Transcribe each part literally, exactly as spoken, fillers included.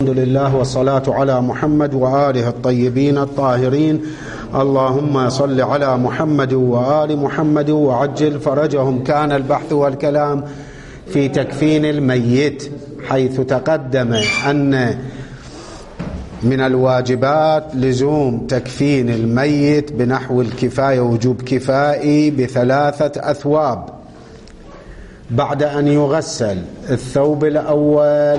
الحمد لله والصلاة على محمد وآله الطيبين الطاهرين. اللهم صل على محمد وآل محمد وعجل فرجهم. كان البحث والكلام في تكفين الميت، حيث تقدم أن من الواجبات لزوم تكفين الميت بنحو الكفاية، وجوب كفائي بثلاثة أثواب بعد أن يغسل. الثوب الأول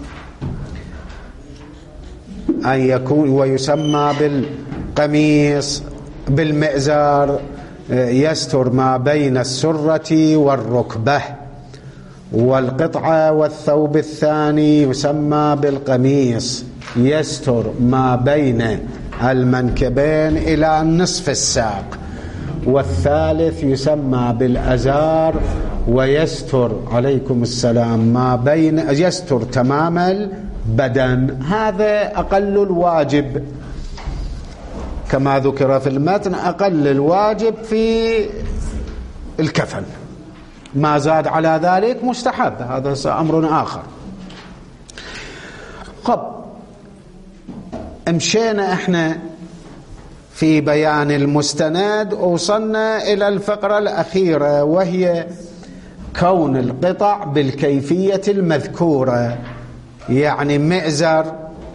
أن يكون ويسمى بالقميص بالمئزر، يستر ما بين السرة والركبة. والقطعة والثوب الثاني يسمى بالقميص، يستر ما بين المنكبين إلى نصف الساق. والثالث يسمى بالأزار، ويستر عليكم السلام ما بين يستر تمام البدن. هذا أقل الواجب كما ذكر في المتن، أقل الواجب في الكفن. ما زاد على ذلك مستحب، هذا أمر آخر. طب مشينا احنا في بيان المستند، وصلنا إلى الفقرة الأخيرة، وهي كون القطع بالكيفية المذكورة، يعني مئزر،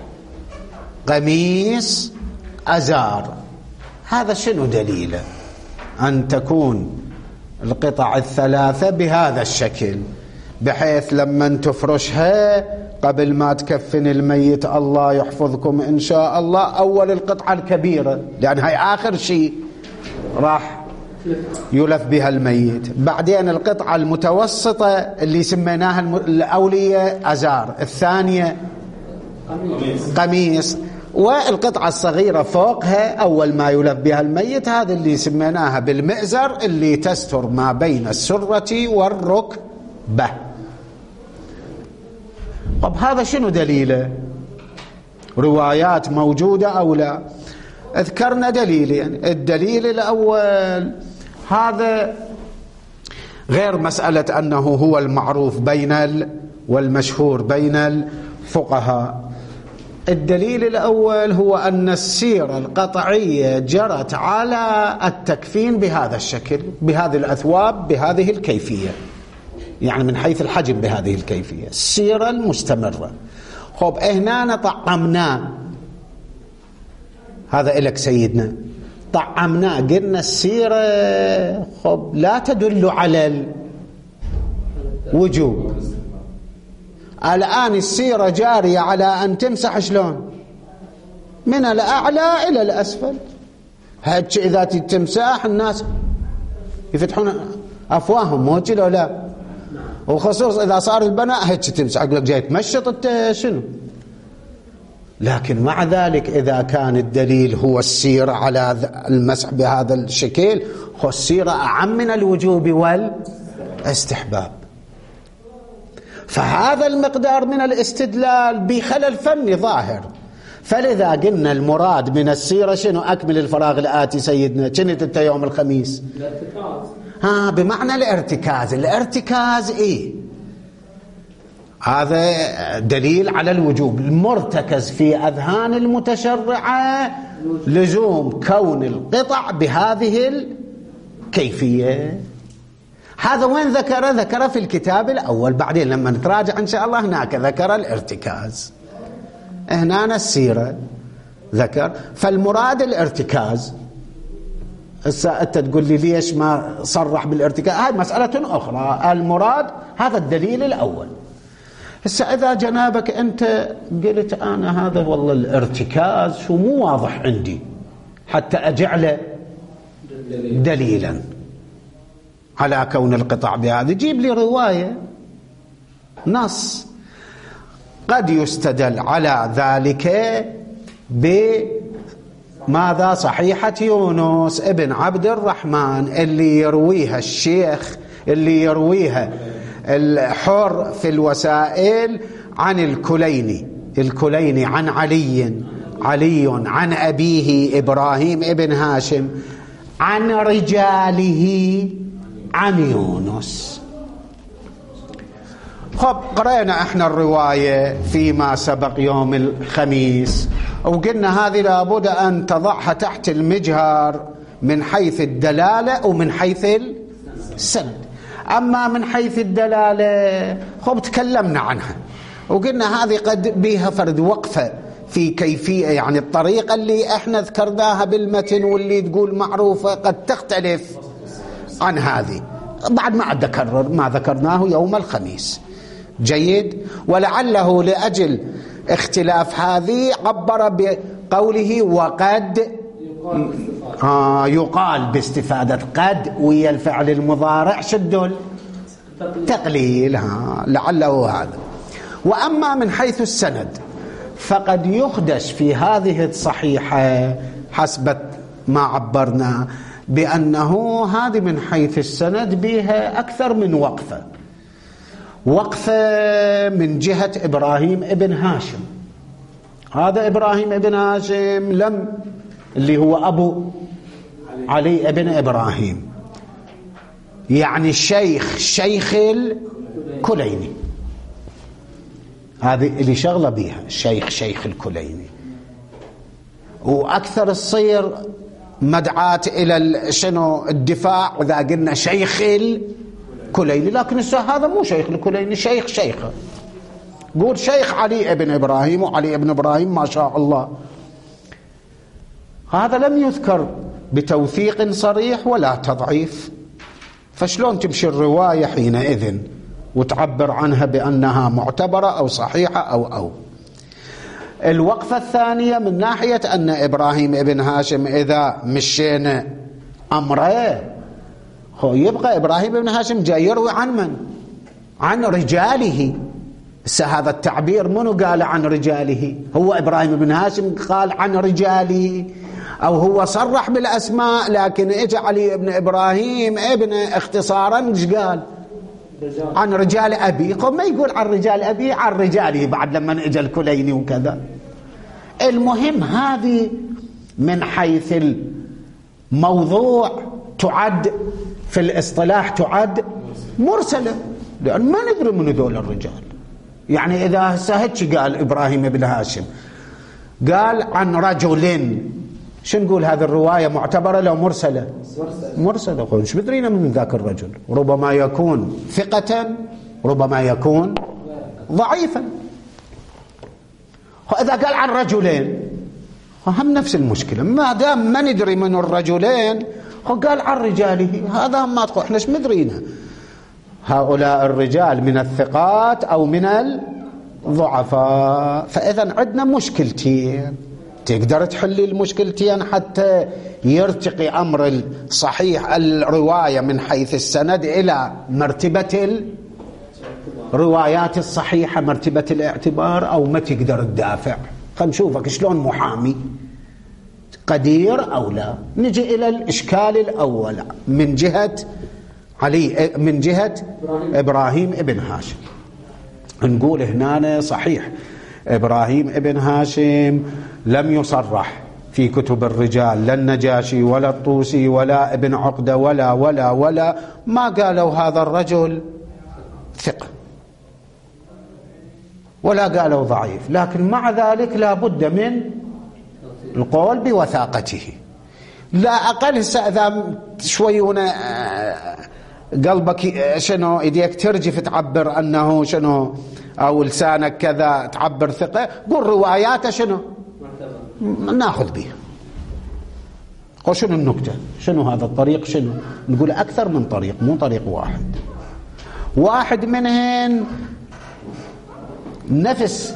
قميص، أزار. هذا شنو دليله؟ أن تكون القطع الثلاثة بهذا الشكل، بحيث لما تفرشها قبل ما تكفن الميت الله يحفظكم إن شاء الله، أول القطعة الكبيرة، لأن هاي آخر شيء راح يلف بها الميت. بعدين القطعة المتوسطة اللي سميناها الأولية أزار، الثانية قميص، والقطعة الصغيرة فوقها أول ما يلف بها الميت، هذا اللي سميناها بالمئزر، اللي تستر ما بين السرة والركبة. طب هذا شنو دليله؟ روايات موجودة أو لا؟ اذكرنا دليلين. يعني الدليل الأول هذا غير مسألة أنه هو المعروف بين ال والمشهور بين الفقهاء. الدليل الأول هو أن السيرة القطعية جرت على التكفين بهذا الشكل، بهذه الأثواب، بهذه الكيفية، يعني من حيث الحجم بهذه الكيفية، السيرة المستمرة. خب هنا طعمناه، هذا إلك سيدنا، طعمناه، قلنا السيرة خب لا تدل على الوجوب. الآن السيرة جارية على أن تمسح شلون؟ من الأعلى إلى الأسفل. هاتش إذا تمسح الناس يفتحون أفواههم، مو كذا لا؟ وخصوص إذا صار البناء هاتش تمسح، أقول لك جاي تمشط أنت شنو؟ لكن مع ذلك إذا كان الدليل هو السيرة على المسح بهذا الشكل، هو السيرة أعم من الوجوب والاستحباب. فهذا المقدار من الاستدلال بخلل فني ظاهر. فلذا قلنا المراد من السيرة شنو؟ أكمل الفراغ الآتي سيدنا. كنت أنت يوم الخميس الارتكاز، ها بمعنى الارتكاز. الارتكاز إيه؟ هذا دليل على الوجوب. المرتكز في أذهان المتشرعة لزوم كون القطع بهذه الكيفية. هذا وين ذكر؟ ذكر في الكتاب الأول، بعدين لما نتراجع إن شاء الله هناك ذكر الارتكاز، هنا السيرة ذكر. فالمراد الارتكاز. هسه أنت تقول لي ليش ما صرح بالارتكاز؟ هاي مسألة أخرى. المراد هذا الدليل الأول. هسه إذا جنابك أنت قلت أنا هذا والله الارتكاز شو مو واضح عندي حتى أجعله دليلا على كون القطع بهذا، جيب لي رواية، نص. قد يستدل على ذلك بماذا؟ صحيحة يونس ابن عبد الرحمن اللي يرويها الشيخ، اللي يرويها الحر في الوسائل عن الكليني، الكليني عن علي، علي عن أبيه إبراهيم ابن هاشم عن رجاله عن يونس. خب قرأنا احنا الرواية فيما سبق يوم الخميس، وقلنا هذه لابد أن تضعها تحت المجهر من حيث الدلالة ومن حيث السند. أما من حيث الدلالة خب تكلمنا عنها وقلنا هذه قد بيها فرد وقفة في كيفية، يعني الطريقة اللي احنا ذكرناها بالمتن واللي تقول معروفة قد تختلف عن هذه بعد ما عد كرر ما ذكرناه يوم الخميس. جيد. ولعله لأجل اختلاف هذه عبر بقوله وقد آه يقال باستفادة قد ويا الفعل المضارع شدل تقليل، ها لعله هذا. وأما من حيث السند فقد يخدش في هذه الصحيحة حسب ما عبرنا بأنه هذه من حيث السند بها أكثر من وقفة. وقفة من جهة إبراهيم ابن هاشم. هذا إبراهيم ابن هاشم لم اللي هو أبو علي ابن إبراهيم، يعني الشيخ شيخ الكليني، هذه اللي شغله بيها الشيخ شيخ الكليني. وأكثر الصير مدعاة إلى شنو الدفاع إذا قلنا شيخ الكليني، لكن هذا مو شيخ الكليني، شيخ شيخه. قول شيخ علي ابن إبراهيم، وعلي ابن إبراهيم ما شاء الله. هذا لم يذكر بتوثيق صريح ولا تضعيف، فشلون تمشي الرواية حينئذ وتعبر عنها بأنها معتبرة أو صحيحة أو أو الوقفة الثانية من ناحية أن إبراهيم ابن هاشم إذا مشينا أمره هو يبقى إبراهيم ابن هاشم جاي يروي عن من؟ عن رجاله. هذا التعبير منو قال عن رجاله؟ هو إبراهيم ابن هاشم قال عن رجاله، أو هو صرح بالأسماء لكن اجى علي ابن إبراهيم ابن اختصارا ايش قال؟ عن رجال أبي. قم ما يقول عن رجال أبي، عن رجاله بعد لما اجى الكليني وكذا. المهم هذه من حيث الموضوع تعد في الاصطلاح تعد مرسلة، لأن ما ندري من ذول الرجال. يعني إذا سهتش قال إبراهيم بن هاشم قال عن رجل، شو نقول هذه الرواية معتبرة لو مرسلة؟ مرسلة. قول شو بدرينا من ذاك الرجل؟ ربما يكون ثقة، ربما يكون ضعيفا. إذا قال عن رجلين هم نفس المشكلة، ما دام ما ندري من الرجلين قال عن رجاله، هذا ما تقول احنا شو مدرينا هؤلاء الرجال من الثقات أو من الضعفاء. فإذا عندنا مشكلتين، تقدر تحلي المشكلتين حتى يرتقي أمر صحيح الرواية من حيث السند إلى مرتبة الروايات الصحيحة، مرتبة الاعتبار، أو ما تقدر تدافع. خلينا نشوفك شلون محامي قدير أو لا. نجي إلى الإشكال الأول من جهة علي من جهة إبراهيم ابن هاشم. نقول هنا صحيح إبراهيم ابن هاشم لم يصرح في كتب الرجال، لا النجاشي ولا الطوسي ولا ابن عقدة ولا ولا ولا ما قالوا هذا الرجل ثقة ولا قالوا ضعيف، لكن مع ذلك لا بد من القول بوثاقته. لا أقل إذا شوي هنا قلبك شنو ايديك ترجف تعبر انه شنو، او لسانك كذا تعبر ثقة، قول رواياته شنو ناخذ بها. وشنو النكتة؟ شنو هذا الطريق؟ شنو نقول أكثر من طريق، مو طريق واحد. واحد منهن نفس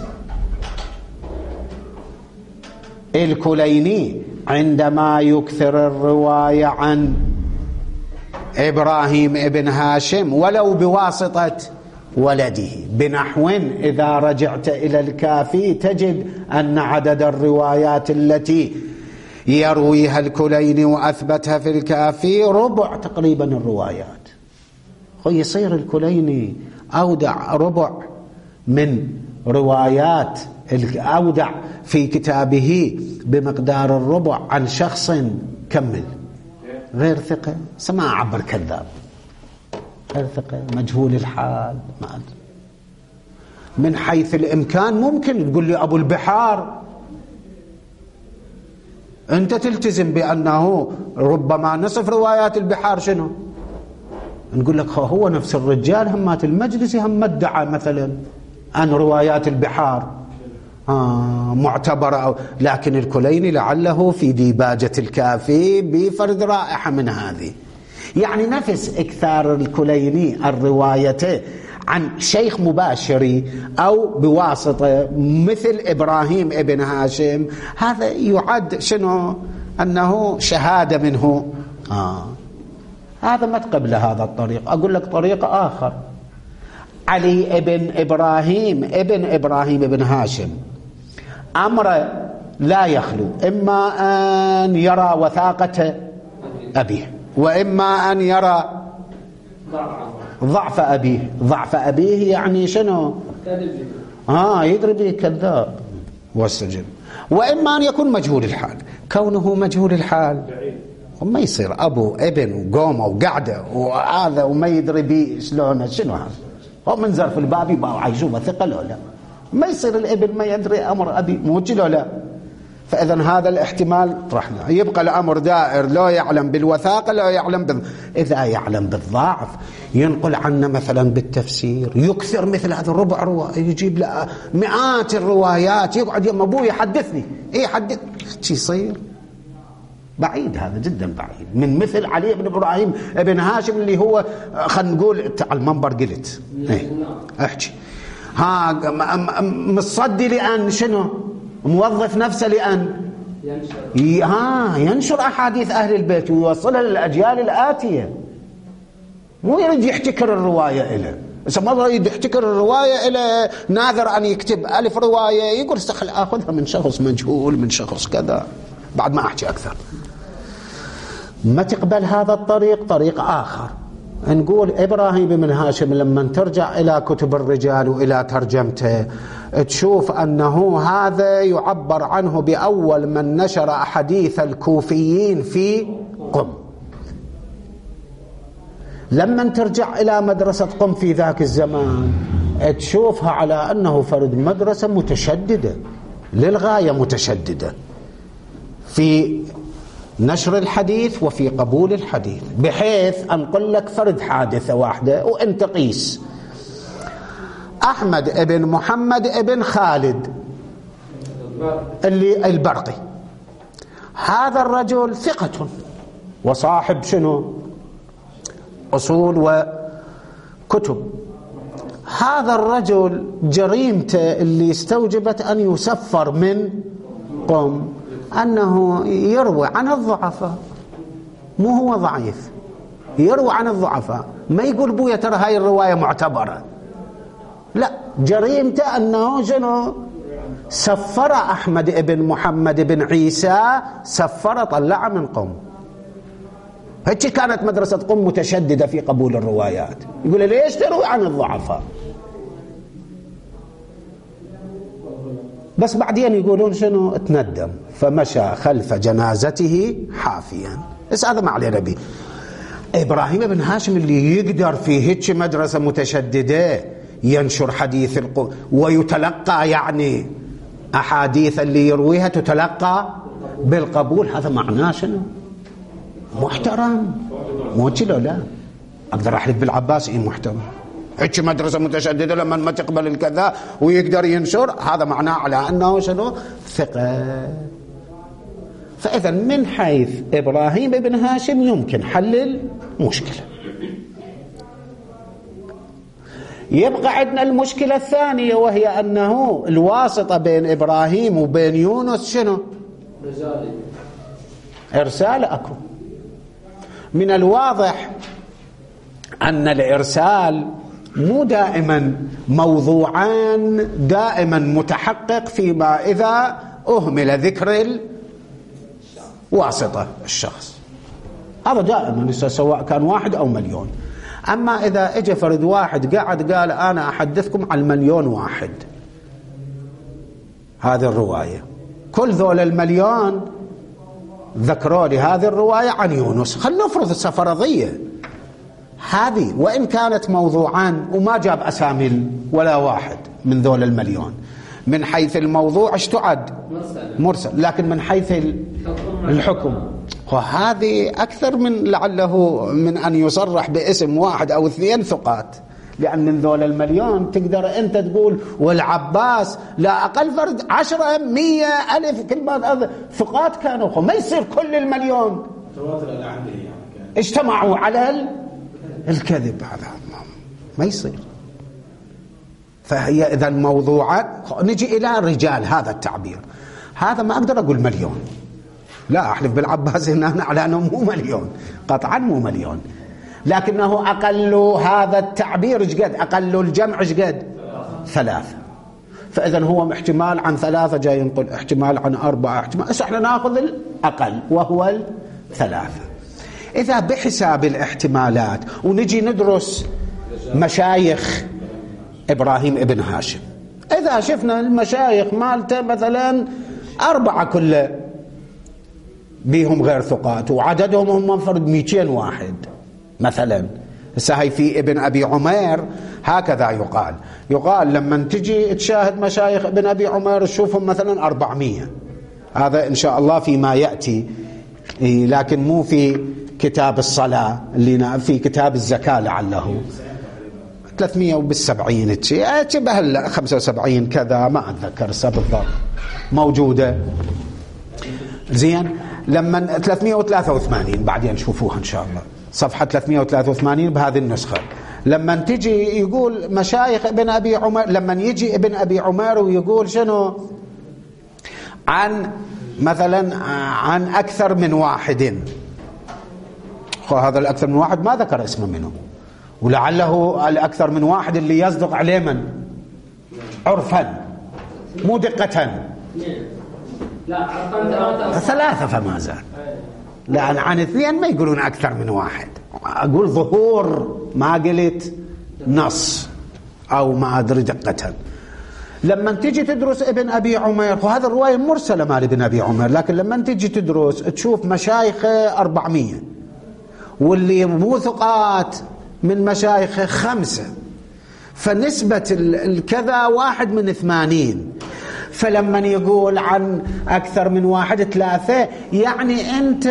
الكليني عندما يكثر الرواية عن إبراهيم ابن هاشم ولو بواسطة ولده، بنحو إذا رجعت إلى الكافي تجد أن عدد الروايات التي يرويها الكليني وأثبتها في الكافي ربع تقريبا الروايات. يصير الكليني أودع ربع من روايات، أودع في كتابه بمقدار الربع عن شخص كمل غير ثقة، سماع عبر كذاب، غير ثقة، مجهول الحال، ما أدري. من حيث الإمكان ممكن تقول لي أبو البحار أنت تلتزم بأنه ربما نصف روايات البحار شنو؟ نقول لك هو نفس الرجال همات المجلس هم ادعى مثلا عن روايات البحار آه معتبرة أو لكن الكليني لعله في ديباجة الكافي بفرد رائحة من هذه. يعني نفس إكثار الكليني الرواية عن شيخ مباشري أو بواسطة مثل إبراهيم ابن هاشم، هذا يعد شنو؟ أنه شهادة منه. آه. هذا ما تقبل هذا الطريق. أقول لك طريق آخر، علي ابن إبراهيم ابن إبراهيم ابن هاشم أمر لا يخلو إما أن يرى وثاقة أبيه وإما أن يرى ضعف أبيه. ضعف أبيه يعني شنو؟ آه يدري به كذاب والسجن. وإما أن يكون مجهول الحال. كونه مجهول الحال وما يصير أبو ابن وقومه وقعده وهذا وما يدري به شلون شنو هذا؟ هو منزل في الباب يبقى يشوفه ثقة لو لا؟ ما يصير الابن ما يدري أمر أبي موجه لو لا؟ فإذا هذا الاحتمال طرحنا. يبقى الأمر دائر، لا يعلم بالوثاقة لا يعلم بال... إذا يعلم بالضعف ينقل عنا مثلا بالتفسير، يكثر مثل هذا الربع رواية، يجيب له مئات الروايات، يقعد يوم أبوه يحدثني إيه حدث شي يصير بعيد. هذا جدا بعيد من مثل علي بن إبراهيم ابن هاشم اللي هو خلينا نقول على المنبر قلت ايه احكي ها مصدي لأن شنو موظف نفسه لأن ينشر. ها ينشر أحاديث أهل البيت ويوصلها للأجيال الآتية، مو يريد يحتكر الرواية إليه. إذا ما يريد يحتكر الرواية إليه ناذر أن يكتب ألف رواية يقول استخل أخذها من شخص مجهول من شخص كذا بعد ما أحكي أكثر. ما تقبل هذا الطريق. طريق آخر نقول إبراهيم بن هاشم لما ترجع إلى كتب الرجال وإلى ترجمته تشوف أنه هذا يعبر عنه بأول من نشر أحاديث الكوفيين في قم. لما ترجع إلى مدرسة قم في ذاك الزمان تشوفها على أنه فرد مدرسة متشددة للغاية، متشددة في نشر الحديث وفي قبول الحديث، بحيث أنقل لك فرد حادثة واحدة وأنت قيس. أحمد ابن محمد ابن خالد اللي البرقي، هذا الرجل ثقة وصاحب شنو أصول وكتب. هذا الرجل جريمته اللي استوجبت أن يسفر من قم أنه يروي عن الضعفاء، مو هو ضعيف، يروي عن الضعفاء، ما يقول بويا ترى هاي الرواية معتبرة، لا، جريمته أنه شنو سفر أحمد ابن محمد بن عيسى، سفر طلع من قم. هيك كانت مدرسة قم متشددة في قبول الروايات، يقول ليش تروي عن الضعفاء؟ بس بعدين يقولون شنو تندم فمشى خلف جنازته حافيا. بس هذا ما علينا به. إبراهيم بن هاشم اللي يقدر في هيك مدرسة متشددة ينشر حديث القرآن ويتلقى، يعني أحاديث اللي يرويها تتلقى بالقبول، هذا معناه شنو محترم. مو كذا لا أقدر أحلف بالعباس إيه محترم. هيك مدرسة متشددة لما ما تقبل الكذا ويقدر ينشر، هذا معناه على أنه شنو ثقة. فإذا من حيث إبراهيم بن هاشم يمكن حل المشكلة. يبقى عندنا المشكلة الثانية وهي أنه الواسطة بين إبراهيم وبين يونس شنو إرسال أكو. من الواضح أن الإرسال مو دائما موضوعان دائما متحقق فيما إذا أهمل ذكر الواسطة الشخص، هذا دائما سواء كان واحد أو مليون. أما إذا اجى فرد واحد قاعد قال أنا أحدثكم عن المليون واحد هذه الرواية، كل ذول المليون ذكروا لي هذه الرواية عن يونس، خلنا نفرض فرضية هذه وإن كانت موضوعان وما جاب أسامي ولا واحد من ذول المليون، من حيث الموضوع ايش تعد؟ مرسل. لكن من حيث الحكم وهذه أكثر من لعله من أن يصرح باسم واحد أو اثنين ثقات، لأن من ذول المليون تقدر أنت تقول والعباس لا أقل فرد عشرة مية ألف كل ما ثقات كانوا، ما يصير كل المليون اجتمعوا على الكذب، هذا ما يصير. فهي إذا موضوعات. نجي إلى الرجال، هذا التعبير هذا ما أقدر أقول مليون، لا أحلف بالعباس إنه على أنه مو مليون، قطعا مو مليون، لكنه أقل هذا التعبير إيش قد؟ أقل الجمع إيش قد؟ ثلاثة. فإذا هو احتمال عن ثلاثة جاي ينقل، احتمال عن أربعة، احتمال احنا نأخذ الأقل وهو الثلاثة. إذا بحساب الاحتمالات ونجي ندرس مشايخ إبراهيم ابن هاشم، إذا شفنا المشايخ مالته مثلا أربعة كله بيهم غير ثقات وعددهم هم منفرد مئتين واحد مثلا. هسه في ابن أبي عمير هكذا يقال، يقال لما تجي تشاهد مشايخ ابن أبي عمير تشوفهم مثلا أربعمية، هذا إن شاء الله فيما يأتي، لكن مو في كتاب الصلاة اللي في كتاب الزكاة لعله ثلاثمية وبالسبعين تشبه خمسة وسبعين كذا، ما أتذكر بالضبط موجودة. زين، لما ثلاثمية وثلاثة وثمانين بعدين نشوفوها إن شاء الله، صفحة ثلاثمية وثلاثة وثمانين بهذه النسخة. لما تجي يقول مشايخ ابن أبي عمر، لما يجي ابن أبي عمر ويقول شنو عن مثلا عن أكثر من واحد، هذا الأكثر من واحد ما ذكر اسمه منه، ولعله الأكثر من واحد اللي يصدق عليه من عرفا مو دقة، لا عرفا ثلاثة فما زال، لأن عن اثنين ما يقولون أكثر من واحد، أقول ظهور ما قلت نص أو ما أدري دقة. لما تيجي تدرس ابن أبي عمر، وهذا الرواية مرسلة مال ابن أبي عمر، لكن لما تيجي تدرس تشوف مشايخ أربعمية واللي مو ثقات من مشايخ خمسة، فنسبة الكذا واحد من ثمانين. فلما يقول عن أكثر من واحد ثلاثة، يعني أنت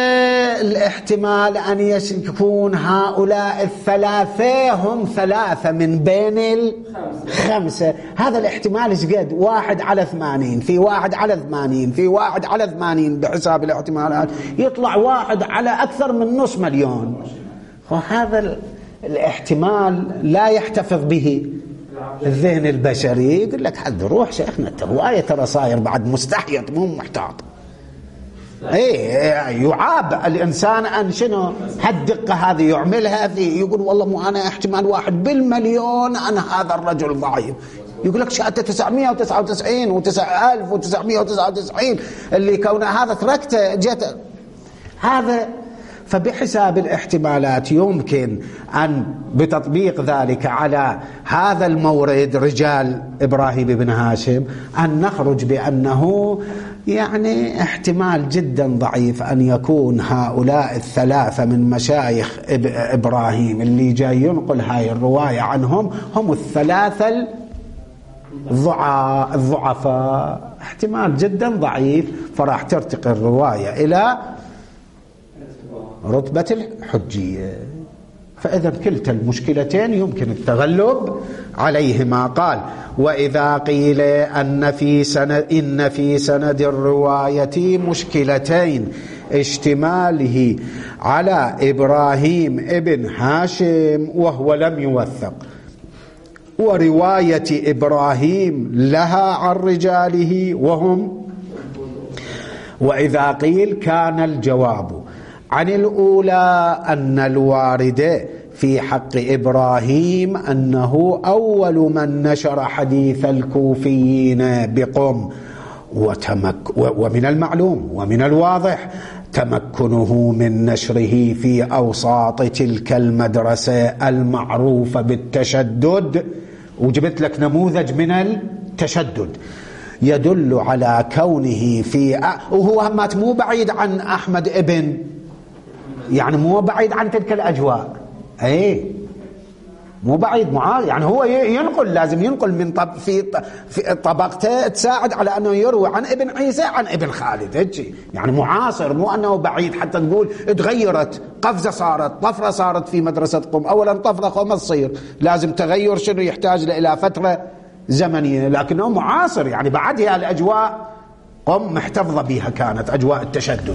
الاحتمال أن يكون هؤلاء الثلاثة هم ثلاثة من بين الخمسة. هذا الاحتمال إيش قد؟ واحد على ثمانين في واحد على ثمانين في واحد على ثمانين، بحساب الاحتمالات يطلع واحد على أكثر من نص مليون. وهذا الاحتمال لا يحتفظ به الذهن البشري، يقول لك حد روح شيخنا الرواية ترى صاير بعد مستحيط مو محتاط. ايه يعاب الانسان ان شنو هالدقه هذه يعملها في، يقول والله مو انا احتمال واحد بالمليون انا هذا الرجل ضعيف، يقول لك شهادة تسعمية وتسعة وتسعين وتسعة آلاف وتسعمية وتسعة وتسعين اللي كونه هذا تركته جت هذا. فبحساب الاحتمالات يمكن أن بتطبيق ذلك على هذا المورد رجال إبراهيم بن هاشم أن نخرج بأنه يعني احتمال جدا ضعيف أن يكون هؤلاء الثلاثة من مشايخ إبراهيم اللي جاي ينقل هاي الرواية عنهم هم الثلاثة الضعفاء، احتمال جدا ضعيف، فراح ترتقي الرواية إلى رتبة الحجية. فإذا كلتا المشكلتين يمكن التغلب عليهما. قال وإذا قيل أن في سند إن في سند الرواية مشكلتين، اشتماله على إبراهيم ابن هاشم وهو لم يوثق، ورواية إبراهيم لها عن رجاله وهم. وإذا قيل كان الجواب عن الأولى أن الوارد في حق إبراهيم أنه أول من نشر حديث الكوفيين بقم، وتمك ومن المعلوم ومن الواضح تمكنه من نشره في أوساط تلك المدرسة المعروفة بالتشدد. وجبت لك نموذج من التشدد يدل على كونه في، وهو همات مو بعيد عن أحمد ابن، يعني مو بعيد عن تلك الأجواء اي مو بعيد معاذ، يعني هو ينقل، لازم ينقل من طب في في طبقته تساعد على انه يروي عن ابن عيسى عن ابن خالد هيك، يعني معاصر، مو انه بعيد حتى تقول تغيرت قفزه صارت طفره صارت في مدرسه قم. اولا طفره قم ما تصير، لازم تغير شنو يحتاج الى فتره زمنيه، لكنه معاصر يعني بعدها الاجواء قم محتفظه بها، كانت اجواء التشدد.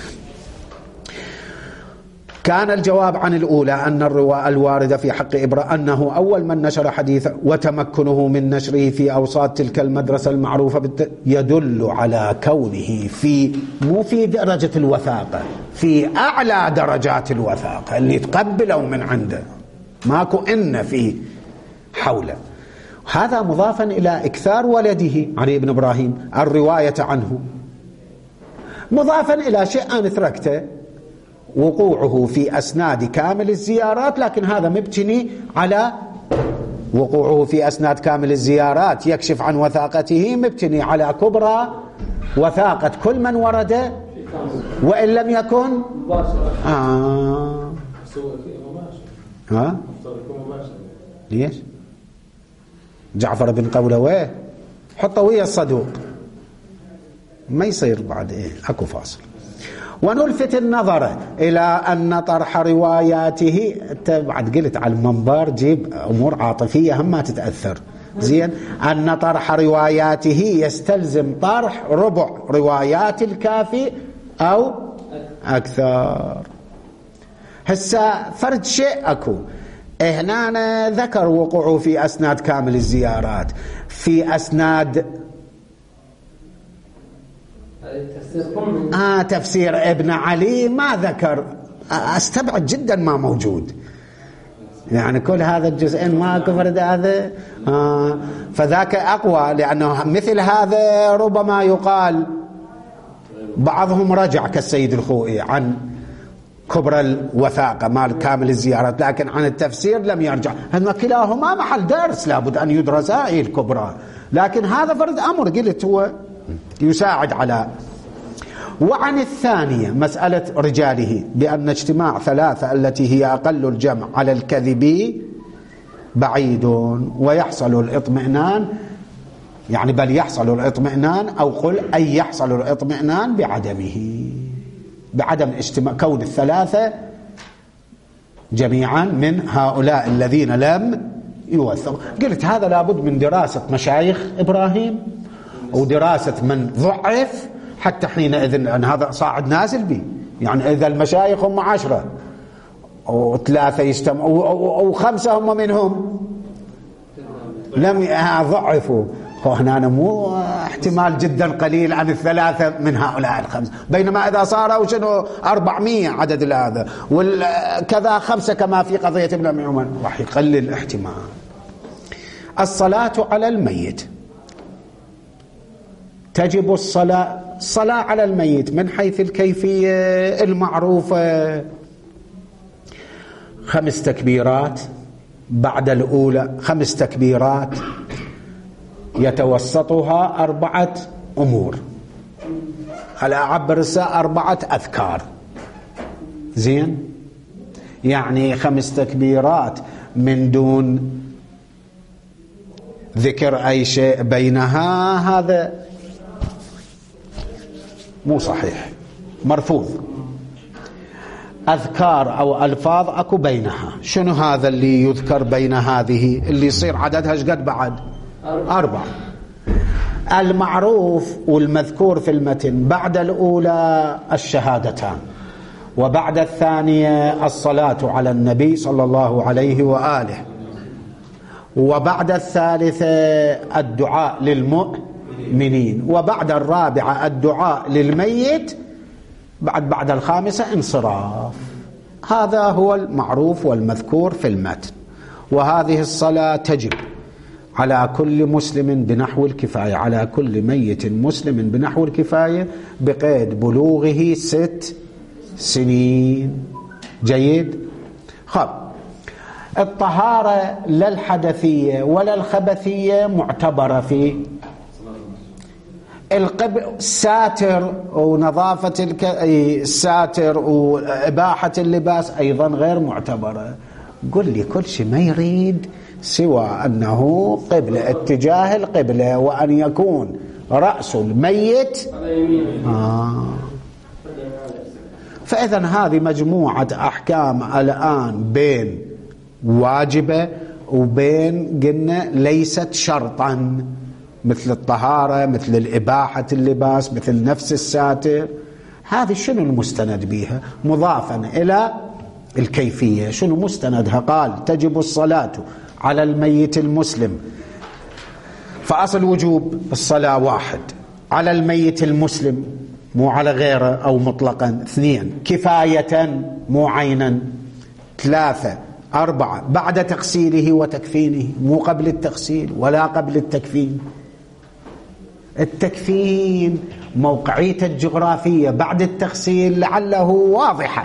كان الجواب عن الأولى أن الرواية الواردة في حق إبراهيم أنه أول من نشر حديثا وتمكنه من نشره في أوساط تلك المدرسة المعروفة بالت... يدل على كونه في مو في درجة الوثاقة، في أعلى درجات الوثاقة اللي تقبلوا من عنده، ماكو إن في حوله. هذا مضافا إلى إكثار ولده علي بن إبراهيم الرواية عنه، مضافا إلى شيء أنا تركته، وقوعه في أسناد كامل الزيارات، لكن هذا مبتني على وقوعه في أسناد كامل الزيارات يكشف عن وثاقته، مبتني على كبرى وثاقة كل من ورد وإن لم يكن آه. ها؟ ليش؟ جعفر بن قولويه حطه ويا الصدوق ما يصير بعد إيه، أكو فاصل. ونلفت النظر إلى أن طرح رواياته، أنت بعد قلت على المنبر جيب أمور عاطفية هم ما تتأثر زين، أن طرح رواياته يستلزم طرح ربع روايات الكافي أو أكثر. هسا فرد شيء أكو هنا ذكر وقوعه في أسناد كامل الزيارات، في أسناد آه تفسير ابن علي ما ذكر، استبعد جدا ما موجود، يعني كل هذا الجزئين ما كفرد هذا آه فذاك أقوى، لأنه مثل هذا ربما يقال بعضهم رجع كالسيد الخوئي عن كبرى الوثاقة مال كامل الزيارات، لكن عن التفسير لم يرجع. هذا كلاهما محل درس لابد أن يدرس هاي الكبرى، لكن هذا فرد أمر قلت هو يساعد على. وعن الثانية مسألة رجاله بأن اجتماع ثلاثة التي هي أقل الجمع على الكذب بعيد، ويحصل الاطمئنان، يعني بل يحصل الاطمئنان أو قل أي يحصل الاطمئنان بعدمه، بعدم اجتماع كون الثلاثة جميعا من هؤلاء الذين لم يوثقوا. قلت هذا لابد من دراسة مشايخ إبراهيم ودراسة من ضعف، حتى حينئذ أن هذا صاعد نازل به، يعني إذا المشايخ هم عشرة وثلاثة يجتمعوا أو خمسة هم منهم لم ضعفوا، هنا مو احتمال جدا قليل عن الثلاثة من هؤلاء الخمسة، بينما إذا صاروا شنو أربعمية عدد هذا وكذا خمسة كما في قضية ابن أبي عمر راح يقلل الاحتمال. الصلاة على الميت، تجب الصلاة الصلاة على الميت من حيث الكيفية المعروفة، خمس تكبيرات بعد الأولى، خمس تكبيرات يتوسطها أربعة أمور، على أعبر الساعة أربعة أذكار زين، يعني خمس تكبيرات من دون ذكر أي شيء بينها، هذا مو صحيح، مرفوض. أذكار أو ألفاظ أكو بينها، شنو هذا اللي يذكر بين هذه اللي يصير عددها شقد بعد أربعة؟ المعروف والمذكور في المتن بعد الأولى الشهادتان، وبعد الثانية الصلاة على النبي صلى الله عليه وآله، وبعد الثالثة الدعاء للمؤمنين، وبعد الرابعة الدعاء للميت، بعد بعد الخامسة انصراف. هذا هو المعروف والمذكور في المتن. وهذه الصلاة تجب على كل مسلم بنحو الكفاية، على كل ميت مسلم بنحو الكفاية بقيد بلوغه ست سنين. جيد. خب، الطهارة لا الحدثية ولا الخبثية معتبرة في القبل، الساتر ونظافة الك... الساتر وإباحة اللباس أيضا غير معتبرة. قل لي كل شيء ما يريد سوى أنه قبلة اتجاه القبلة وأن يكون رأس الميت آه. فإذا هذه مجموعة أحكام الآن بين واجبة وبين قلنا ليست شرطا، مثل الطهارة، مثل الإباحة اللباس، مثل نفس الساتر. هذه شنو المستند بها مضافا إلى الكيفية؟ شنو مستندها؟ قال تجب الصلاة على الميت المسلم، فأصل وجوب الصلاة واحد على الميت المسلم مو على غيره أو مطلقا. اثنين كفاية مو عينا. ثلاثة أربعة بعد تغسيله وتكفينه مو قبل التغسيل ولا قبل التكفين. التكفين موقعيته الجغرافية بعد التغسيل لعله واضحة،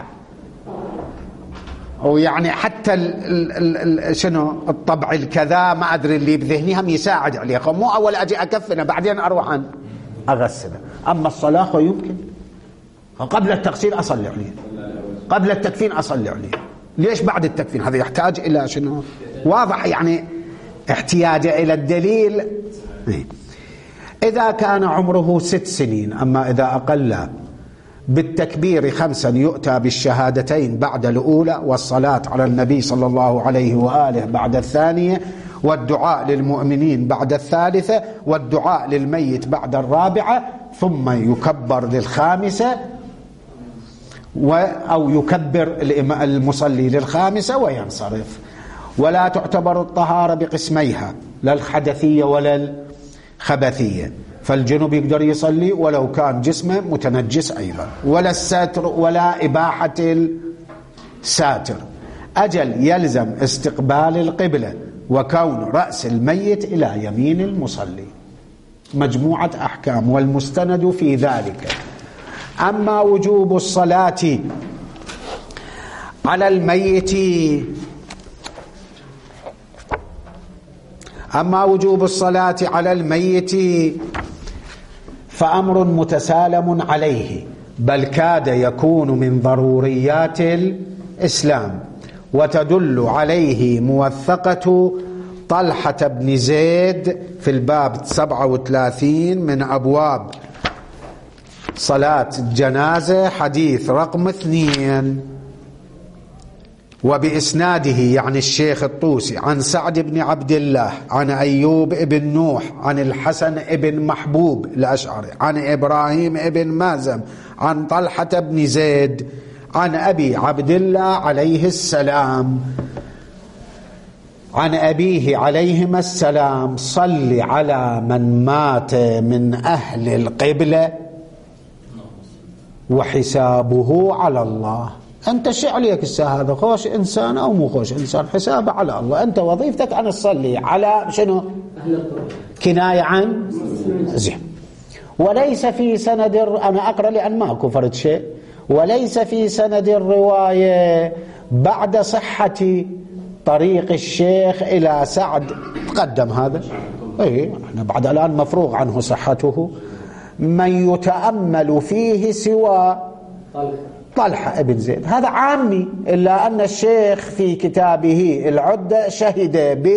أو يعني حتى ال ال ال شنو الطبع الكذا ما أدري اللي بذهني هم يساعد عليه، مو أول أجي أكفنه بعدين أروح عن أغسله. أما الصلاة يمكن قبل التغسيل أصلي عليه، قبل التكفين أصلي عليه. ليش بعد التكفين؟ هذا يحتاج إلى شنو واضح، يعني احتياج إلى الدليل. إذا كان عمره ست سنين، أما إذا أقل بالتكبير خمسا يؤتى بالشهادتين بعد الأولى، والصلاة على النبي صلى الله عليه وآله بعد الثانية، والدعاء للمؤمنين بعد الثالثة، والدعاء للميت بعد الرابعة، ثم يكبر للخامسة أو يكبر المصلي للخامسة وينصرف. ولا تعتبر الطهارة بقسميها، لا الحدثية ولا الخبثية، فالجنوب يقدر يصلي ولو كان جسمه متنجس أيضا، ولا الساتر ولا إباحة الساتر. أجل يلزم استقبال القبلة وكون رأس الميت إلى يمين المصلي. مجموعة أحكام والمستند في ذلك. أما وجوب الصلاة على الميت أما وجوب الصلاة على الميت فأمر متسالم عليه، بل كاد يكون من ضروريات الإسلام، وتدل عليه موثقة طلحة بن زيد في الباب سبعة وثلاثين من أبواب صلاة الجنازة، حديث رقم اثنين. وبإسناده يعني الشيخ الطوسي عن سعد بن عبد الله عن أيوب بن نوح عن الحسن بن محبوب الأشعري عن إبراهيم بن مازم عن طلحة بن زيد عن أبي عبد الله عليه السلام عن أبيه عليهما السلام: صل على من مات من أهل القبلة وحسابه على الله. أنت شو عليك الساعة هذا؟ خوش إنسان أو مو خوش إنسان، حسابه على الله. أنت وظيفتك أن تصلي على شنو؟ كناية عن زين. وليس في سند، أنا أقرأ لأن ما كفرت شيء، وليس في سند الرواية بعد صحة طريق الشيخ إلى سعد. تقدم هذا، إيه احنا بعد الآن مفروغ عنه صحته، من يتأمل فيه سوى طلحة ابن زيد. هذا عامي، إلا أن الشيخ في كتابه العدة شهد ب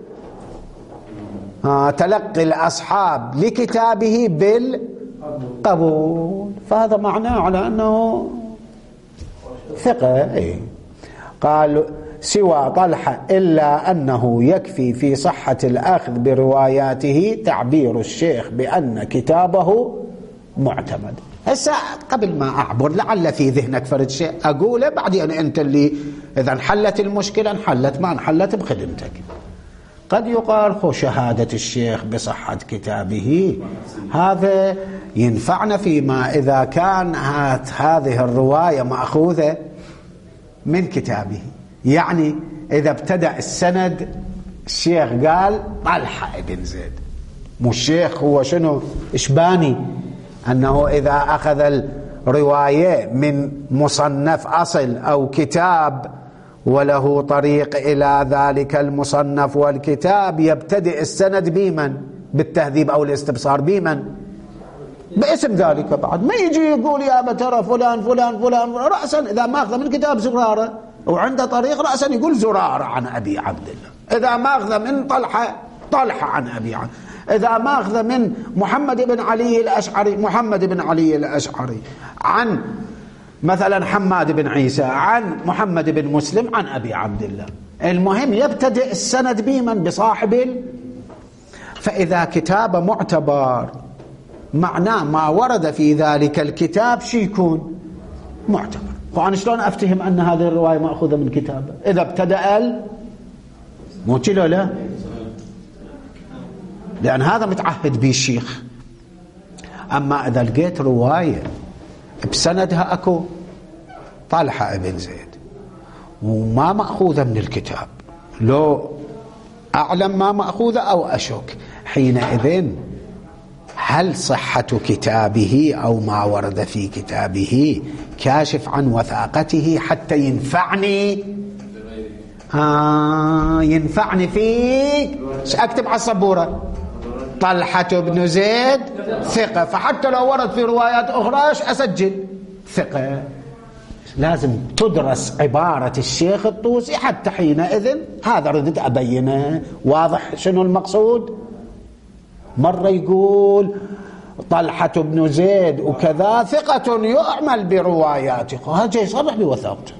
تلقي الأصحاب لكتابه بالقبول، فهذا معناه على أنه ثقة. إيه. قال سوى طلحة، إلا أنه يكفي في صحة الأخذ برواياته تعبير الشيخ بأن كتابه معتمد. هسه قبل ما أعبر لعل في ذهنك فرد شيء أقوله، بعدين أنت اللي إذا انحلت المشكلة انحلت، ما انحلت بخدمتك. قد يقال خو شهادة الشيخ بصحة كتابه هذا ينفعنا فيما إذا كان هذه الرواية مأخوذة من كتابه. يعني إذا ابتدأ السند الشيخ قال طلحة ابن زيد، مو الشيخ هو شنو إشباني، أنه إذا أخذ الرواية من مصنف أصل أو كتاب وله طريق إلى ذلك المصنف والكتاب، يبتدئ السند بمن؟ بالتهذيب أو الاستبصار بمن؟ باسم ذلك. بعد ما يجي يقول يا ترى فلان فلان فلان رأسا إذا ما أخذ من كتاب زرارة وعنده طريق رأسا يقول زرارة عن أبي عبد الله. إذا ما أخذ من طلحة طلحة عن أبي عبد الله. إذا ما أخذ من محمد بن علي الأشعري محمد بن علي الأشعري عن مثلا حماد بن عيسى عن محمد بن مسلم عن أبي عبد الله. المهم يبتدئ السند بمن؟ بصاحب ال... فإذا كتاب معتبر معناه ما ورد في ذلك الكتاب شي يكون معتبر. فأنا شلون أفتهم أن هذه الرواية مأخوذة من كتابه إذا ابتدأ ال... مو كيلو لا، لأن هذا متعهد به الشيخ. أما إذا لقيت رواية بسندها أكو طلحة ابن زيد وما مأخوذة من الكتاب، لو أعلم ما مأخوذة أو أشك، حينئذ هل صحة كتابه أو ما ورد في كتابه كاشف عن وثاقته حتى ينفعني آه ينفعني فيك؟ أكتب على السبورة طلحة بن زيد ثقة، فحتى لو ورد في روايات أخرى أسجل ثقة. لازم تدرس عبارة الشيخ الطوسي حتى حينئذ هذا ردت أبينه. واضح شنو المقصود؟ مرة يقول طلحة بن زيد وكذا ثقة يعمل برواياته، هذا يصرح بوثاقته.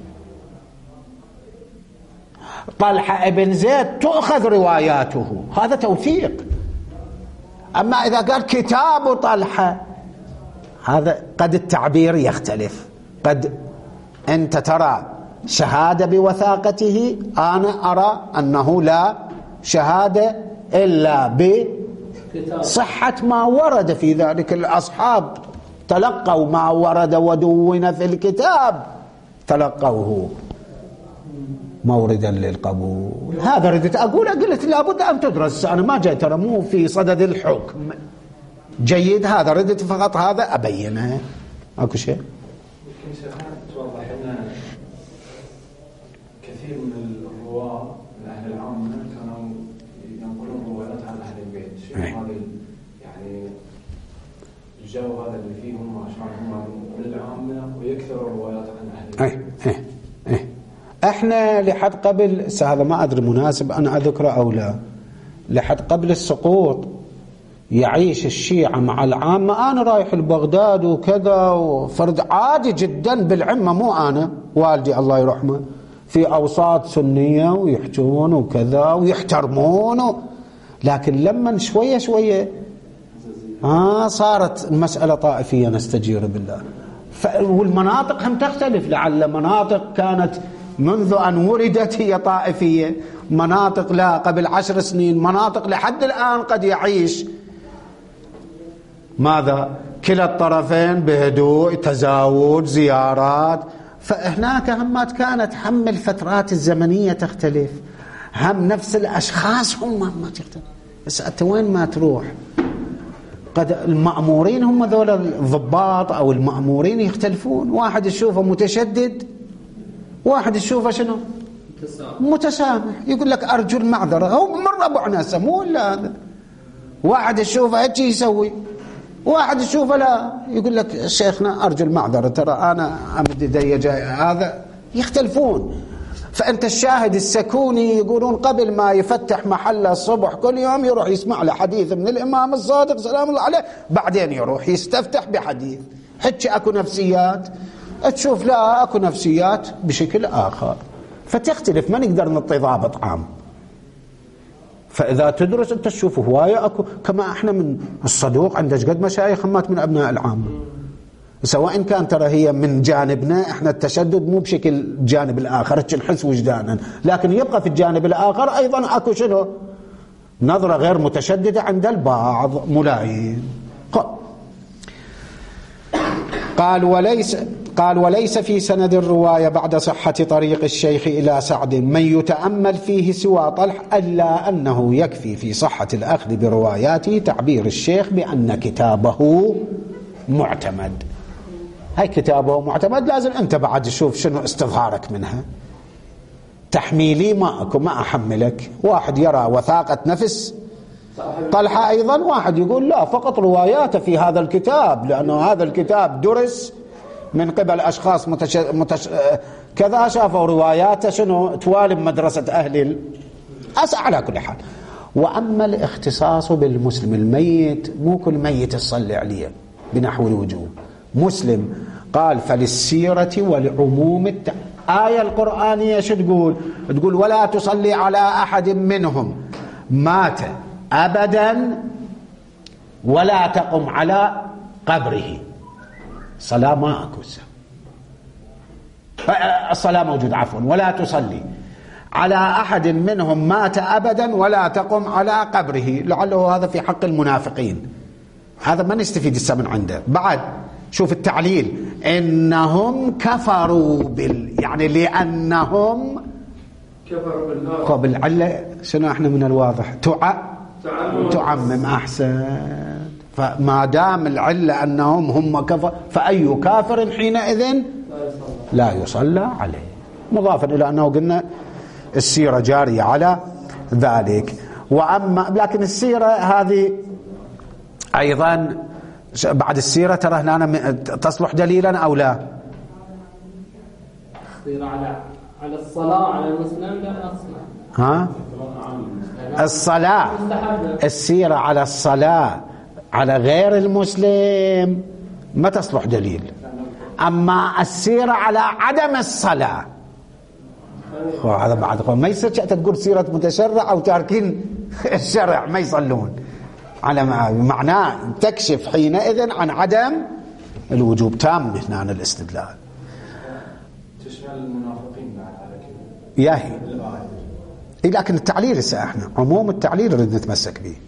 طلحة ابن زيد تؤخذ رواياته، هذا توثيق. أما إذا قال كتاب طلحة هذا قد التعبير يختلف، قد أنت ترى شهادة بوثاقته، أنا أرى أنه لا شهادة إلا بصحة ما ورد في ذلك. الأصحاب تلقوا ما ورد ودون في الكتاب تلقوه موردا للقبول. هذا ردت أقول قلت لابد أن تدرس. أنا ما جاي ترى مو في صدد الحكم جيد، هذا ردت فقط هذا أبينه. أكو شيء يمكن شيخنا توضح لنا كثير من الرواة من أهل العامة كانوا ينقلون روايات عن أهل البيت. شيء هذا يعني الجو هذا اللي فيهم عشان هم من العامة ويكثروا الروايات عن أهل البيت. ايه ايه ايه احنا لحد قبل هذا ما ادري مناسب انا اذكره او لا، لحد قبل السقوط يعيش الشيعة مع العامة. انا رايح لبغداد وكذا وفرد عادي جدا بالعمة، مو انا والدي الله يرحمه، في اوساط سنية ويحجون وكذا ويحترمون و... لكن لما شوية شوية آه صارت المسألة طائفية نستجير بالله. ف... والمناطق هم تختلف، لعل مناطق كانت منذ أن ولدت هي طائفية، مناطق لا قبل عشر سنين، مناطق لحد الآن قد يعيش ماذا كلا الطرفين بهدوء، تزاوج، زيارات. فهناك همات كانت هم الفترات الزمنية تختلف، هم نفس الأشخاص هم ما تختلف. بس أنت وين ما تروح قد المأمورين هم ذول الضباط أو المأمورين يختلفون، واحد يشوفه متشدد واحد يشوفه شنو متسامح، يقول لك أرجو المعذرة، هو من ربع ناسه مو إلا هذا. واحد يشوفه هيك يسوي، واحد يشوفه لا يقول لك شيخنا أرجو المعذرة ترى أنا أمد يدي جاي، هذا يختلفون. فأنت الشاهد السكوني يقولون قبل ما يفتح محله الصبح كل يوم يروح يسمع له حديث من الإمام الصادق سلام الله عليه، بعدين يروح يستفتح بحديث. حتى أكو نفسيات تشوف لا أكو نفسيات بشكل آخر، فتختلف، ما نقدر نعطي ضابط عام. فإذا تدرس أنت تشوف هواية أكو، كما إحنا من الصدوق عندك قد مشايخ همات من أبناء العامة، سواء كان ترى هي من جانبنا إحنا التشدد مو بشكل جانب الآخر نحس وجدانا، لكن يبقى في الجانب الآخر أيضا أكو شنو نظرة غير متشددة عند البعض ملايين. قال وليس قال وليس في سند الرواية بعد صحة طريق الشيخ إلى سعد من يتأمل فيه سوى طلح، إلا أنه يكفي في صحة الأخذ برواياته تعبير الشيخ بأن كتابه معتمد. هاي كتابه معتمد، لازم أنت بعد تشوف شنو استظهارك منها. تحميلي ما أكو، ما أحملك. واحد يرى وثاقة نفس طلحة أيضا، واحد يقول لا فقط رواياته في هذا الكتاب، لأنه هذا الكتاب درس من قبل أشخاص متش... متش... كذا شافوا رواياته شنو توالي مدرسة أهل ال... أس على كل حال. وأما الاختصاص بالمسلم الميت، مو كل ميت يصلي عليه بنحو الوجوب. مسلم قال فللسيرة ولعموم الت... آية القرآنية شو تقول؟ تقول ولا تصلي على أحد منهم مات أبدا ولا تقم على قبره. صلاة ما أكو، الصلاة موجود عفوا. ولا تصلي على أحد منهم مات أبدا ولا تقم على قبره، لعله هذا في حق المنافقين، هذا ما نستفيد السا من عنده. بعد شوف التعليل، إنهم كفروا بال يعني لأنهم كفروا بالله. بالعلة شنو احنا من الواضح تع... تعمم أحسن. فما دام العلة أنهم هم كفر، فأي كافر حينئذ لا يصلى عليه، مضافا إلى أنه قلنا السيرة جارية على ذلك. وأما لكن السيرة هذه أيضا بعد السيرة ترى هنا تصلح دليلا أو لا؟ السيرة على على الصلاة على المسلم لا أصلا. ها؟ الصلاة، السيرة على الصلاة على غير المسلم ما تصلح دليل. أما السيرة على عدم الصلاة هذا بعد ما يصير تقول سيرة متشرع أو تاركين الشرع ما يصلون، على معناه تكشف حينئذ عن عدم الوجوب تام هنا عن الاستدلال. تشمل المنافقين بعد على كده ياهي. إيه لكن التعليل لسه احنا عموم التعليل نريد نتمسك به.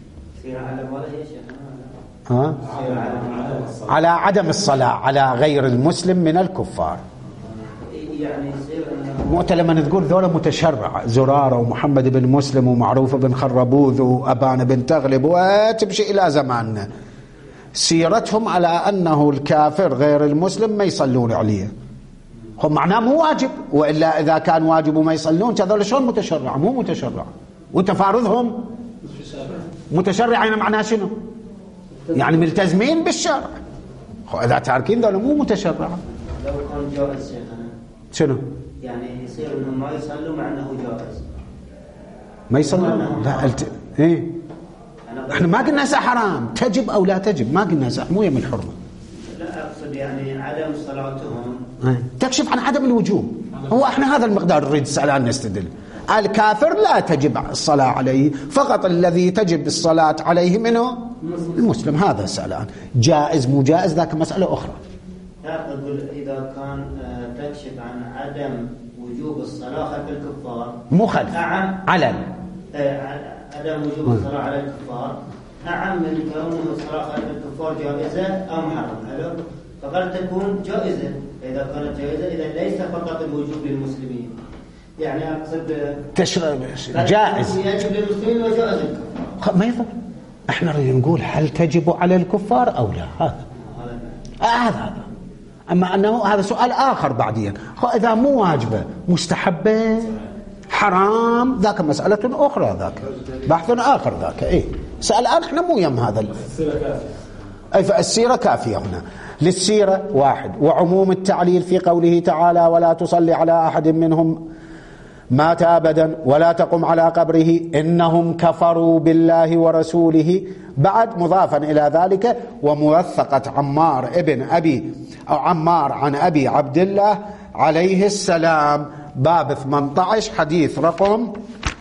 ها؟ على عدم الصلاة على غير المسلم من الكفار. يعني مؤتى لما تقول ذولا متشرع، زرارة ومحمد بن مسلم ومعروف بن خربوذ وأبان بن تغلب وتمشي إلى زماننا، سيرتهم على أنه الكافر غير المسلم ما يصلون عليه، هم معناه مو واجب، وإلا إذا كان واجب وما يصلون هذول شلون متشرع؟ مو متشرع. وتفارضهم متشرع يعني معناه شنو؟ يعني ملتزمين بالشرع. إذا تاركين ذولا مو متشرع. لو كان جائز شيخنا شنو؟ يعني يصير انهم ما يصلوا مع انه جائز. ما يصلون؟ لا الت... ايه احنا ما قلنا هسه حرام، تجب او لا تجب، ما قلنا هسه مو يم الحرمه. لا اقصد يعني عدم صلاتهم ايه. تكشف عن عدم الوجوب. هو احنا هذا المقدار نريد نسال عنه نستدل. الكافر لا تجب الصلاه عليه، فقط الذي تجب الصلاه عليه منه المسلم، هذا سأل عنه. جائز مو جائز ذاك مساله اخرى. لا أقول إذا كان تكشف عن عدم وجوب الصلاة خلف الكفار مو خلف أعم علل عدم وجوب الصلاة على الكفار أعم من كونه الصلاة خلف الكفار جائزة أو محرمة، فقد تكون جائزة. إذا كانت جائزة إذا ليس فقط الوجوب للمسلمين، يعني أقصد تشرع جائز يجب للمسلمين وجائز الكفار. ما يضر، احنا نريد نقول هل تجب على الكفار أو لا، هذا هذا هذا أما أنه هذا سؤال آخر بعدين. إذا مو واجبة مستحبة حرام ذاك مسألة أخرى، ذاك بحث آخر ذاك. إيه سأل الآن إحنا مو يم هذا. أي فالسيرة كافية هنا. للسيرة واحد، وعموم التعليل في قوله تعالى ولا تصلي على أحد منهم مات أبدا ولا تقم على قبره إنهم كفروا بالله ورسوله. بعد مضافا إلى ذلك وموثقة عمار ابن أبي أو عمار عن أبي عبد الله عليه السلام، باب ثمانية عشر حديث رقم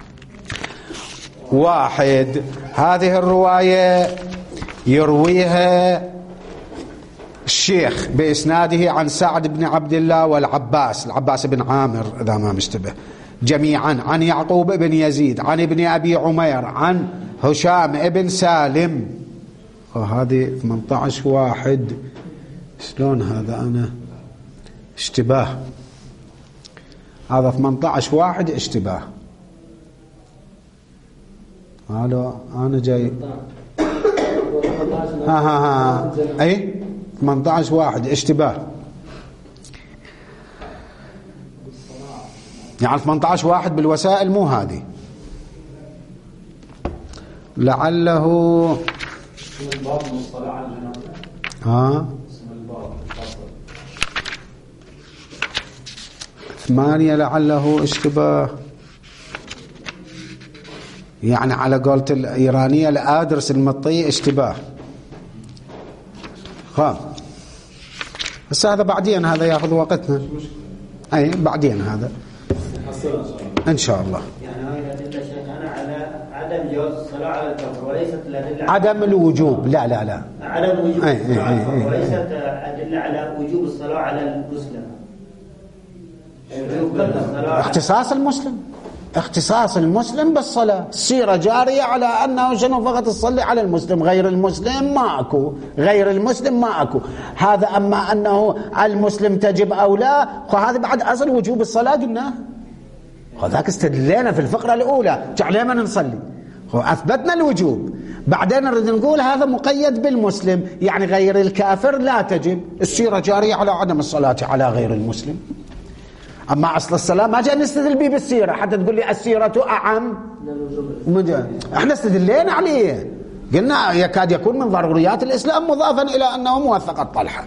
واحد. هذه الرواية يرويها الشيخ بإسناده عن سعد بن عبد الله والعباس العباس بن عامر إذا ما مشتبه جميعا عن يعقوب بن يزيد عن ابن أبي عمير عن هشام ابن سالم. وهذه ثمانية عشر واحد شلون هذا أنا اشتباه، هذا ثمانية عشر واحد اشتباه. هذا أنا جاي ها ها ها أي ثمانية عشر واحد اشتباه، يعني ثمانية عشر واحد بالوسائل مو هذه، لعله اسم الباب مصطلح على الجنازة. ها اسم الباب ثمانية لعله اشتباه، يعني على قولة الإيرانية لأدرس المطية اشتباه. خام بس هذا بعدين، هذا ياخذ وقتنا. أي بعدين هذا إن شاء الله. يعني هاي الأدلة شيخنا على عدم جواز الصلاة على الكفر وليست الأدلة عدم الوجوب. لا لا لا عدم وجوب أي أي أي أي. وليست أدلة على وجوب الصلاة على المسلم. وجوب الصلاة اختصاص المسلم، اختصاص المسلم بالصلاة. السيرة جارية على أنه شنو فقط تصلي على المسلم، غير المسلم ما أكو، غير المسلم ما أكو. هذا أما أنه المسلم تجب أو لا، هذا بعد أصل وجوب الصلاة قلنا، وذاك استدلينا في الفقرة الأولى علينا نصلي، أثبتنا الوجوب. بعدين نريد نقول هذا مقيد بالمسلم، يعني غير الكافر لا تجب. السيرة جارية على عدم الصلاة على غير المسلم. أما أصل الصلاة ما جاء نستدل به بالسيرة حتى تقول لي السيرة أعم. احنا استدلينا عليه، قلنا يكاد يكون من ضروريات الإسلام مضافا إلى أنه موثق الطلحة.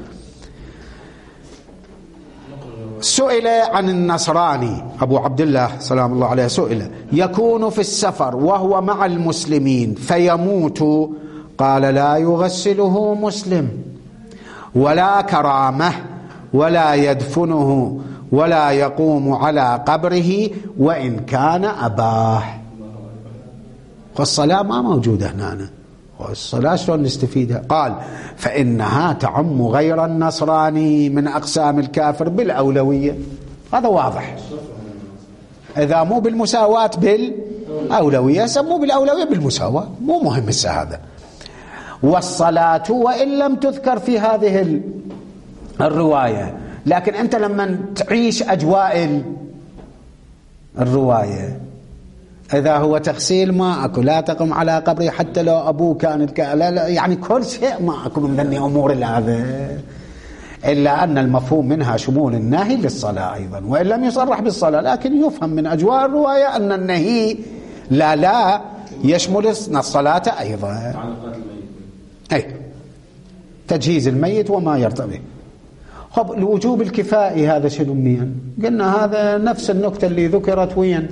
سئل عن النصراني أبو عبد الله سلام الله عليه، سئل يكون في السفر وهو مع المسلمين فيموت، قال لا يغسله مسلم ولا كرامة ولا يدفنه ولا يقوم على قبره وإن كان أباه. والصلاة ما موجودة هنا، والصلاة شلون نستفيدها؟ قال فإنها تعم غير النصراني من أقسام الكافر بالأولوية. هذا واضح، إذا مو بالمساواة بالأولوية سموه بالأولوية بالمساواة، مو مهم هذا. والصلاة وإن لم تذكر في هذه الرواية، لكن أنت لما تعيش أجواء الرواية، إذا هو تغسيل ما أكو، لا تقم على قبري حتى لو أبوه كانت لا لا، يعني كل شيء ما أكو من ذني أمور هذا، إلا أن المفهوم منها شمول النهي للصلاة أيضا، وإن لم يصرح بالصلاة، لكن يفهم من أجواء الرواية أن النهي لا لا يشمل الصلاة أيضا. أي تجهيز الميت وما يرتبط. خب الوجوب الكفائي هذا شنو مين؟ قلنا هذا نفس النكتة اللي ذكرت وين؟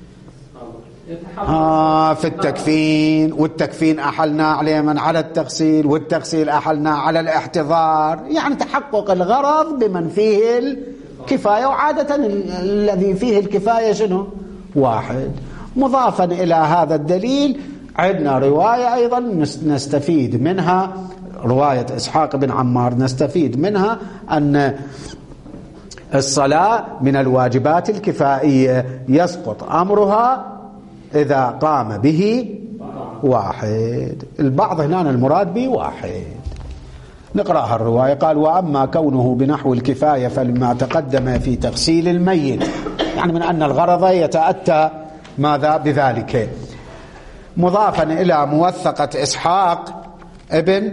آه في التكفين، والتكفين أحلنا عليه من على التغسيل، والتغسيل أحلنا على الاحتضار، يعني تحقق الغرض بمن فيه الكفاية، وعادة الذي فيه الكفاية شنو؟ واحد. مضافا إلى هذا الدليل عندنا رواية أيضا نستفيد منها، رواية إسحاق بن عمار، نستفيد منها أن الصلاة من الواجبات الكفائية يسقط أمرها إذا قام به واحد. البعض هنا المراد به واحد. نقرأها الرواية. قال وأما كونه بنحو الكفاية فلما تقدم في تغسيل الميت، يعني من أن الغرض يتأتى ماذا بذلك. مضافا إلى موثقة إسحاق ابن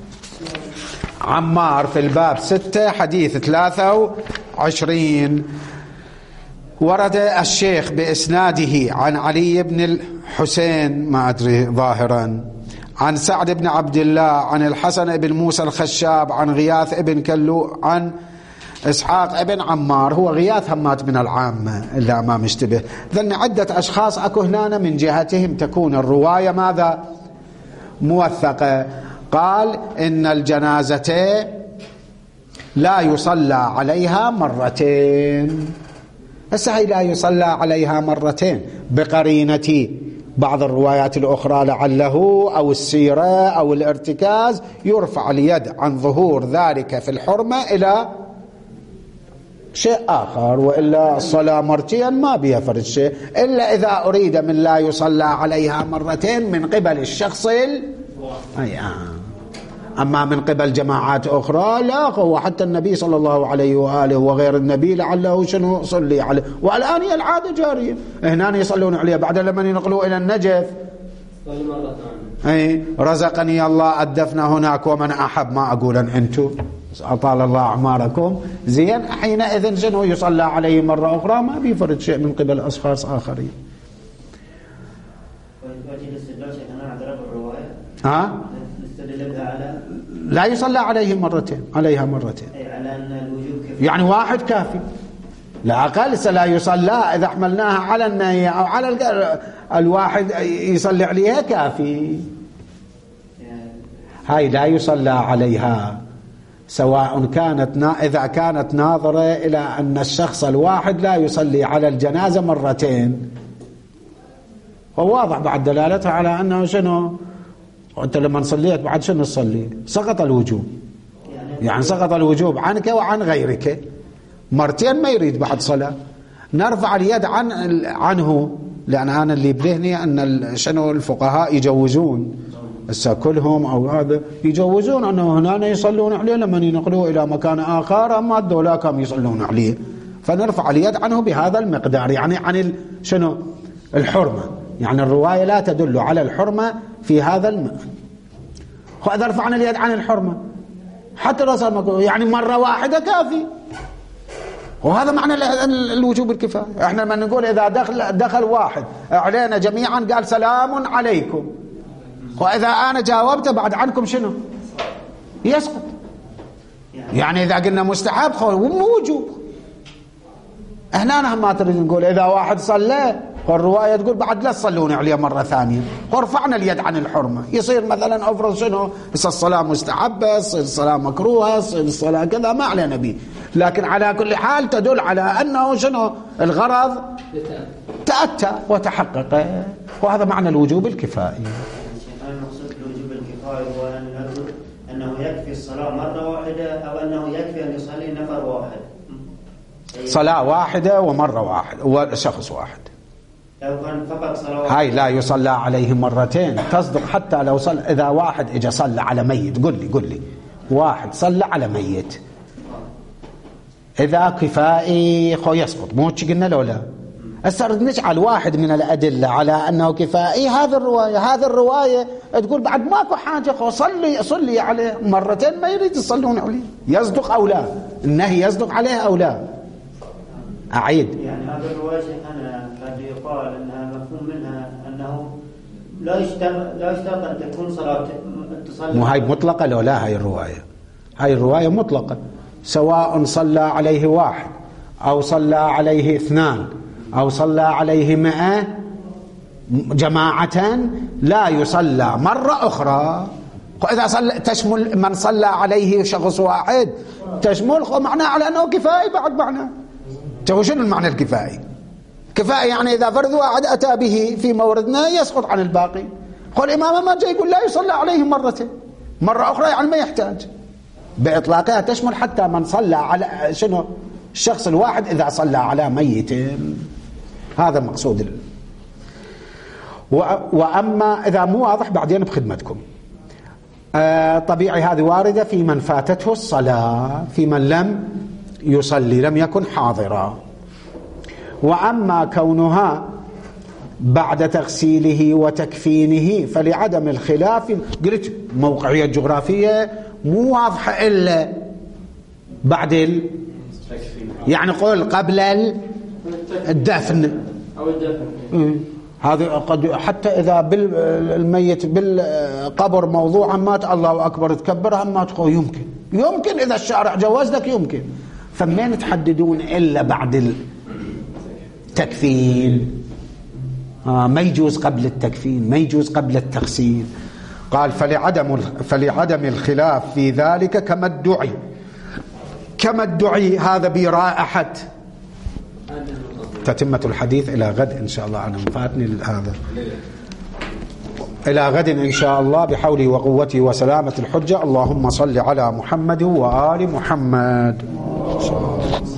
عمار في الباب ستة حديث ثلاثة وعشرين، ورد الشيخ بإسناده عن علي بن الحسين ما أدري ظاهرا، عن سعد بن عبد الله، عن الحسن بن موسى الخشاب، عن غياث بن كلو، عن إسحاق بن عمار. هو غياث همات من العامة إلا ما مشتبه. ذن عدة أشخاص أكو هنا من جهتهم تكون الرواية ماذا؟ موثقة. قال إن الجنازة لا يصلى عليها مرتين. هسه هي لا يصلى عليها مرتين بقرينة بعض الروايات الأخرى لعله أو السيرة أو الارتكاز يرفع اليد عن ظهور ذلك في الحرمة إلى شيء آخر، وإلا الصلاة مرتين ما بها فرد شيء، إلا إذا أريد من لا يصلى عليها مرتين من قبل الشخص ال... أي آه. أما من قبل جماعات أخرى لا. هو حتى النبي صلى الله عليه وآله وغير النبي لعله شنو صلي عليه، والآن هي العادة جارية، هنا يصلون عليه بعد لما ينقلوا إلى النجف. أي رزقني الله الدفن هناك ومن أحب، ما أقول أن أنتم أطال الله أعماركم زين، حينئذ شنو يصلى عليه مرة أخرى ما بيفرد شيء من قبل أشخاص آخرين. ها؟ لا يصلى عليه مرتين، عليها مرتين، على أن الوجوب يعني واحد كافي. لا أقل لا يصلى إذا حملناها على النية أو على الواحد يصلي عليها كافي. هاي لا يصلى عليها سواء كانت إذا كانت ناظرة إلى أن الشخص الواحد لا يصلي على الجنازة مرتين، وواضح بعد دلالتها على أنه شنو وأنت لما صليت بعد شنو تصلي؟ سقط الوجوب، يعني سقط الوجوب عنك وعن غيرك مرتين، ما يريد بعد صلاة. نرفع اليد عن عنه، لأن أنا اللي بذهني أن شنو الفقهاء يجوزون هسه كلهم أو هذا يجوزون أنه هنا يصلون عليه لما ينقلوه إلى مكان آخر، أما الدولة كم يصلون عليه، فنرفع اليد عنه بهذا المقدار، يعني عن شنو الحرمة، يعني الرواية لا تدل على الحرمة في هذا الم... وإذا رفعنا اليد عن الحرمة حتى رسل يعني مرة واحدة كافي، وهذا معنى الوجوب الكفاية. احنا لما نقول إذا دخل, دخل واحد علينا جميعا قال سلام عليكم، وإذا أنا جاوبت بعد عنكم شنو يسقط، يعني إذا قلنا مستحب ووجوب. احنا ما تريد نقول إذا واحد صلى والرواية تقول بعد لا تصلون عليه مرة ثانية، ورفعنا اليد عن الحرمة، يصير مثلا أفرض شنو الصلاة مستحبة، الصلاة مكروهة، الصلاة كذا ما علينا به، لكن على كل حال تدل على أنه شنو الغرض تأتى وتحقق، وهذا معنى الوجوب الكفائي. المقصود الوجوب الكفائي هو أنه يكفي الصلاة مرة واحدة أو أنه يكفي أن يصلي نفر واحد، صلاة واحدة ومرة واحدة وشخص واحد. لو كان فقط صلاة واحدة هاي لا يصلى عليه مرتين، تصدق حتى لو صلى إذا واحد إجا صلى على ميت، قل لي قل لي واحد صلى على ميت إذا كفائي خو يسقط، مو قلنا له لا. أسرد نجعل واحد من الأدلة على أنه كفائي هذا الرواية، هذا الرواية تقول بعد ماكو حاجة خو صلي صلي عليه مرتين ما يريد يصلون عليه، يصدق أو لا؟ النهي يصدق عليه أو لا؟ أعيد يعني هذا الرواية شيخنا قد يقال أنها مفهوم منها أنه لا يشترط لا يشترط أن تكون صلاة تصلي. مو هاي مطلقة لو لا؟ هاي الرواية هاي الرواية مطلقة، سواء صلى عليه واحد أو صلى عليه اثنان أو صلى عليه مئة جماعة لا يصلى مرة أخرى. وإذا صلى تشمل من صلى عليه شخص واحد تشمل معناه على أنه كفاية بعد معناه. شو شنو المعنى الكفائي؟ كفاية يعني إذا فرد واحد أتى به في موردنا يسقط عن الباقي. قال الإمام ما جاي يقول لا يصلى عليه مرتين، مرة أخرى يعني ما يحتاج، بإطلاقها تشمل حتى من صلى على شنو الشخص الواحد إذا صلى على ميت، هذا مقصود. وأما إذا مو واضح بعدين بخدمتكم. آه طبيعي هذه واردة في من فاتته الصلاة، في من لم يصلي لم يكن حاضرا. وأما كونها بعد تغسيله وتكفينه فلعدم الخلاف، قلت موقعية جغرافية مو واضحة إلا بعد ال... يعني قول قبل الدفن أو الدفن. هذا قد حتى إذا بالميت بالقبر موضوعا مات الله أكبر تكبرها ما تقول يمكن يمكن إذا الشارع جواز لك يمكن، فمين تحددون إلا بعد التكفين؟ آه ما يجوز قبل التكفين، ما يجوز قبل التغسيل. قال فلعدم فلعدم الخلاف في ذلك كما ادعي كما ادعي هذا برائحة. تتمة الحديث إلى غد إن شاء الله، أنا فاتني هذا إلى غد إن شاء الله بحوله وقوته وسلامة الحجة. اللهم صل على محمد وآل محمد.